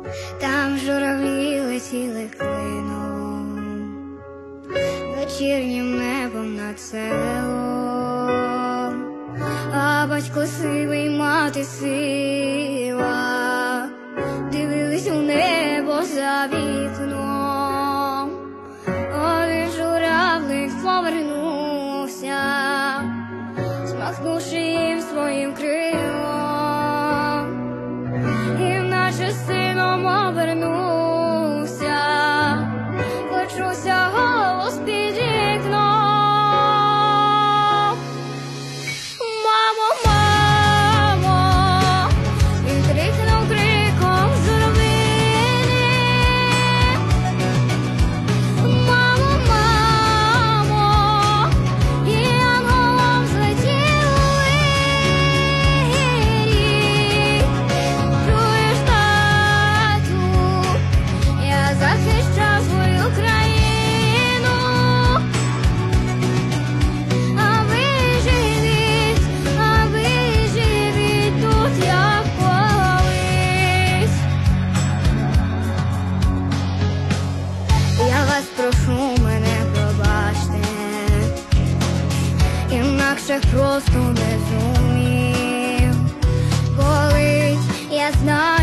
Там журавлі летіли клином, вечірнім небом над селом, а батько сивий, мати сива, дивились у небо за вікном. Один журавлик повернувся, змахнувши їм своїм крилом, і наче сином обернувся, почувся голос під вікном. Мамо, мамо, він крикнув криком журавлиний. Мамо, мамо, і янголом злетів вирій. Чуєш, тату, я захищав свою країну, а ви живіть тут, як колись. Я вас прошу, мене пробачте, інакше просто не зумів. Колись я знаю,